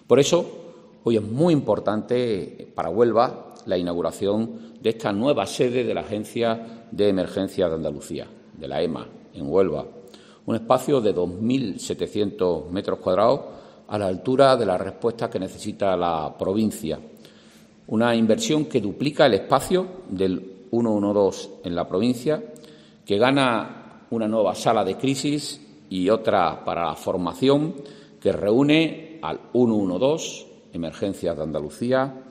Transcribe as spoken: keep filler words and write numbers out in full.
Por eso, hoy es muy importante para Huelva la inauguración de esta nueva sede de la Agencia de Emergencias de Andalucía, de la EMA, en Huelva. Un espacio de dos mil setecientos metros cuadrados a la altura de la respuesta que necesita la provincia. Una inversión que duplica el espacio del ciento doce en la provincia, que gana una nueva sala de crisis y otra para la formación, que reúne al ciento doce, Emergencias de Andalucía,